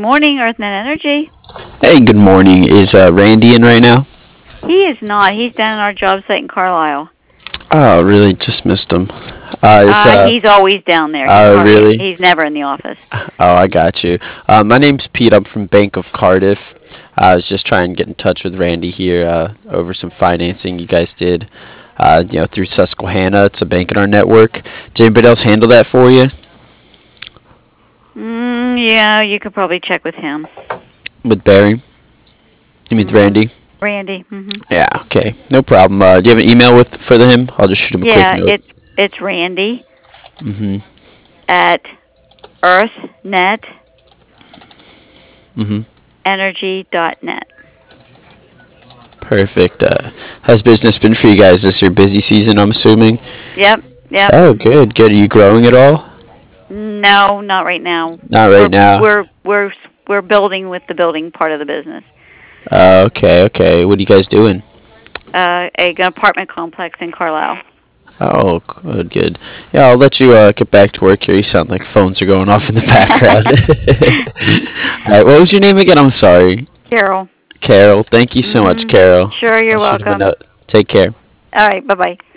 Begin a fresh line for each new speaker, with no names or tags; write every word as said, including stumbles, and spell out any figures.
morning, EarthNet Energy.
Hey, good morning. Is uh, Randy in right now?
He is not. He's down at our job site in Carlisle.
Oh, really? Just missed him. Uh, is,
Uh,
uh,
he's always down there. He's
oh,
hardly.
really?
He's never in the office.
Oh, I got you. Uh, my name's Pete. I'm from Bank of Cardiff. I was just trying to get in touch with Randy here uh, over some financing you guys did, uh, you know, through Susquehanna. It's a bank in our network. Did anybody else handle that for you?
Mm, yeah, you could probably check with him.
With Barry? You mean with
Mm-hmm.
Randy?
Randy. Mm-hmm.
Yeah, okay. No problem. Uh, do you have an email with for him? I'll just shoot him a quick
Yeah,
note.
it's it's Randy
Mm-hmm.
at earthnet
Mm-hmm.
energy dot net.
Perfect. Uh, how's business been for you guys? This your busy season, I'm assuming?
Yep, yep.
Oh, good, good. Are you growing at all?
No, not right now.
Not
We're
right now.
we're we're we're building with the building part of the business.
Uh, okay, okay. What are you guys doing?
Uh, a, an apartment complex in Carlisle.
Oh, good, good. Yeah, I'll let you uh, get back to work here. You sound like phones are going off in the background. All right, what was your name again? I'm sorry.
Carol.
Carol. Thank you so much,
Mm-hmm.
Carol.
Sure,
I'll
you're
shoot him a
welcome.
note. Take care.
All right, bye-bye.